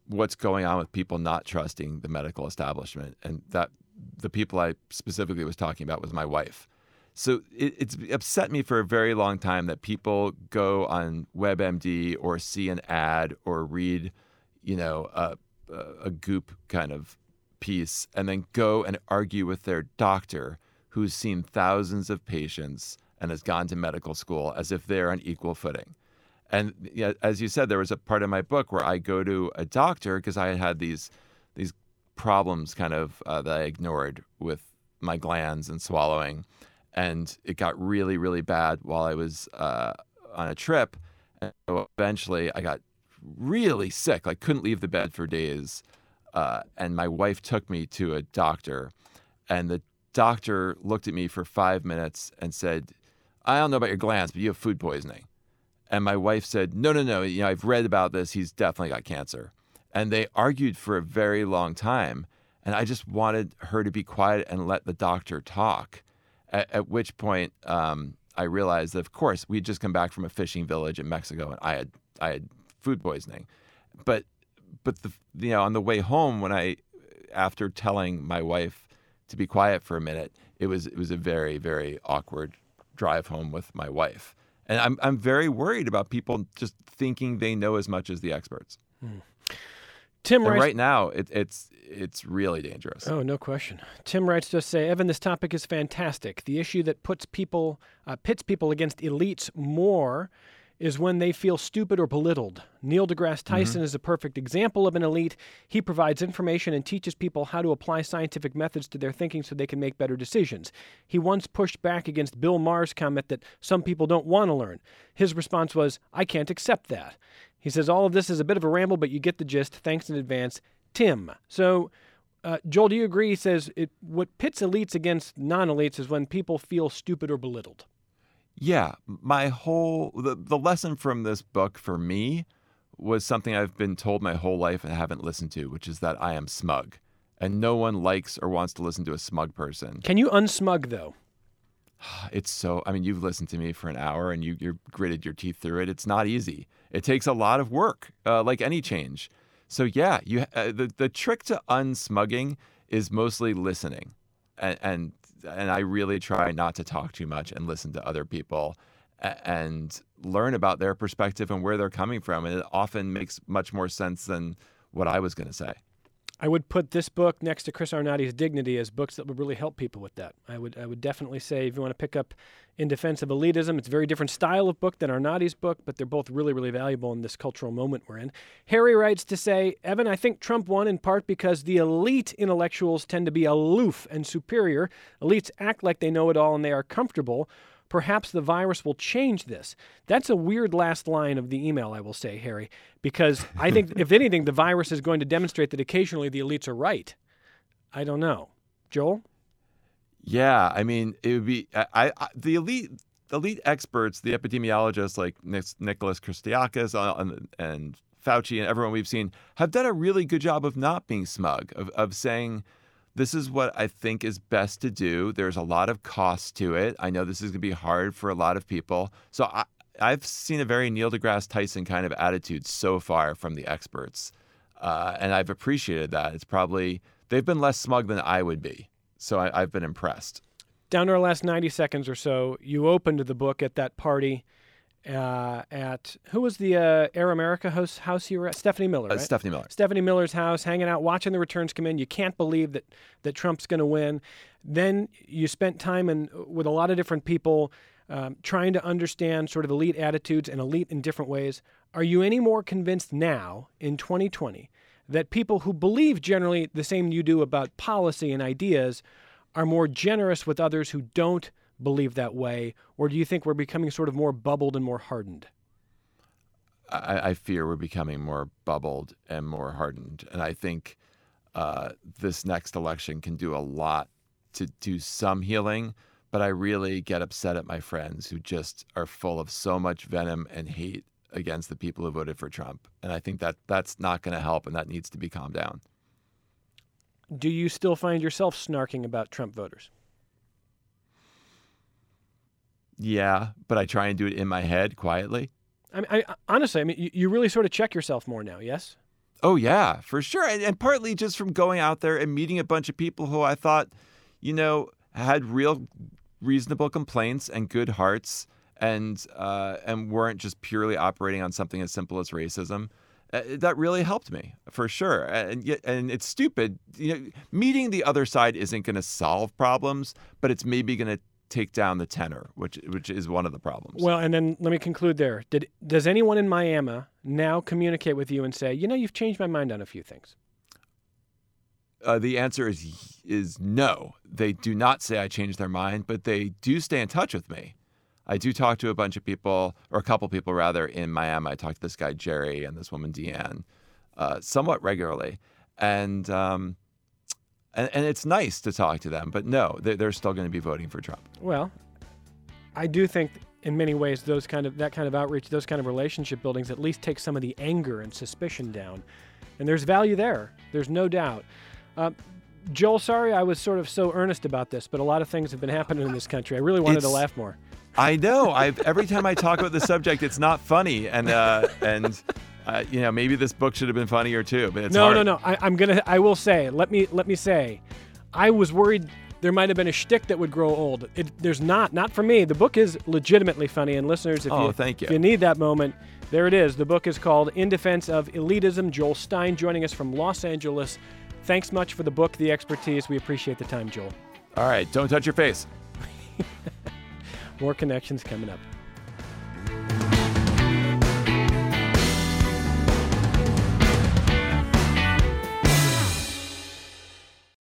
what's going on with people not trusting the medical establishment. And that the people I specifically was talking about was my wife. So it, it's upset me for a very long time that people go on WebMD or see an ad or read, you know, a, a Goop kind of piece and then go and argue with their doctor who's seen thousands of patients and has gone to medical school as if they're on equal footing. And yeah, as you said, there was a part of my book where I go to a doctor because I had these these problems kind of uh, that I ignored with my glands and swallowing. And it got really, really bad while I was uh, on a trip. And so eventually I got really sick, like couldn't leave the bed for days. Uh, and my wife took me to a doctor. And the doctor looked at me for five minutes and said, I don't know about your glands, but you have food poisoning. And my wife said, no, no, no, you know, I've read about this. He's definitely got cancer. And they argued for a very long time. And I just wanted her to be quiet and let the doctor talk. At, at which point um, I realized that, of course, we'd just come back from a fishing village in Mexico and I had I had food poisoning. But but the you know on the way home, when I after telling my wife to be quiet for a minute, it was it was a very, very awkward drive home with my wife. And I'm I'm very worried about people just thinking they know as much as the experts. Hmm. Tim and writes, right now, it, it's it's really dangerous. Oh, no question. Tim writes to us, say, Evan, this topic is fantastic. The issue that puts people uh, pits people against elites more is when they feel stupid or belittled. Neil deGrasse Tyson mm-hmm. is a perfect example of an elite. He provides information and teaches people how to apply scientific methods to their thinking so they can make better decisions. He once pushed back against Bill Maher's comment that some people don't want to learn. His response was, I can't accept that. He says, all of this is a bit of a ramble, but you get the gist. Thanks in advance, Tim. So, uh, Joel, do you agree? He says, it, what pits elites against non-elites is when people feel stupid or belittled. Yeah, my whole the, the lesson from this book for me was something I've been told my whole life and haven't listened to, which is that I am smug. And no one likes or wants to listen to a smug person. Can you unsmug, though? It's so, I mean, you've listened to me for an hour and you, you're gritted your teeth through it. It's not easy. It takes a lot of work, uh, like any change. So yeah, you uh, the, the trick to unsmugging is mostly listening. And, and and I really try not to talk too much and listen to other people and learn about their perspective and where they're coming from. And it often makes much more sense than what I was going to say. I would put this book next to Chris Arnotti's Dignity as books that would really help people with that. I would I would definitely say if you want to pick up In Defense of Elitism, it's a very different style of book than Arnotti's book, but they're both really, really valuable in this cultural moment we're in. Harry writes to say, Evan, I think Trump won in part because the elite intellectuals tend to be aloof and superior. Elites act like they know it all and they are comfortable. Perhaps the virus will change this. That's a weird last line of the email, I will say, Harry, because I think, if anything, the virus is going to demonstrate that occasionally the elites are right. I don't know. Joel? Yeah, I mean, it would be I, I, the elite elite experts, the epidemiologists like Nicholas Christakis and, and Fauci and everyone we've seen have done a really good job of not being smug, of, of saying, this is what I think is best to do. There's a lot of cost to it. I know this is going to be hard for a lot of people. So I, I've seen a very Neil deGrasse Tyson kind of attitude so far from the experts. Uh, and I've appreciated that. It's probably, they've been less smug than I would be. So I, I've been impressed. Down to our last ninety seconds or so, you opened the book at that party uh, at, who was the uh, Air America house, house you were at? Stephanie Miller, right? Uh, Stephanie Miller. Stephanie Miller's house, hanging out, watching the returns come in. You can't believe that, that Trump's going to win. Then you spent time in, with a lot of different people um, trying to understand sort of elite attitudes and elite in different ways. Are you any more convinced now in twenty twenty that people who believe generally the same you do about policy and ideas are more generous with others who don't believe that way? Or do you think we're becoming sort of more bubbled and more hardened? I, I fear we're becoming more bubbled and more hardened. And I think uh, this next election can do a lot to do some healing. But I really get upset at my friends who just are full of so much venom and hate against the people who voted for Trump. And I think that that's not going to help, and that needs to be calmed down. Do you still find yourself snarking about Trump voters? Yeah, but I try and do it in my head quietly. I mean, I, honestly, I mean, you, you really sort of check yourself more now, yes? Oh, yeah, for sure. And, and partly just from going out there and meeting a bunch of people who I thought, you know, had real reasonable complaints and good hearts and uh, and weren't just purely operating on something as simple as racism. Uh, that really helped me, for sure. And yet, and it's stupid. You know, meeting the other side isn't going to solve problems, but it's maybe going to take down the tenor, which which is one of the problems. Well, and then let me conclude there. Did does anyone in Miami now communicate with you and say, you know, you've changed my mind on a few things? Uh, the answer is is no. They do not say I changed their mind, but they do stay in touch with me. I do talk to a bunch of people, or a couple people rather, in Miami. I talk to this guy Jerry and this woman Deanne uh, somewhat regularly, and um, and and it's nice to talk to them. But no, they're, they're still going to be voting for Trump. Well, I do think in many ways those kind of that kind of outreach, those kind of relationship buildings, at least take some of the anger and suspicion down, and there's value there. There's no doubt. Uh, Joel, sorry I was sort of so earnest about this, but a lot of things have been happening in this country. I really wanted It's- to laugh more. I know. I've every time I talk about the subject, it's not funny, and uh, and uh, you know, maybe this book should have been funnier too. But it's no, hard. no, no. I, I'm gonna. I will say. Let me. Let me say. I was worried there might have been a shtick that would grow old. It, there's not. Not for me. The book is legitimately funny. And listeners, if Oh, you thank you. if you need that moment, there it is. The book is called In Defense of Elitism. Joel Stein joining us from Los Angeles. Thanks much for the book, the expertise. We appreciate the time, Joel. All right, don't touch your face. More connections coming up.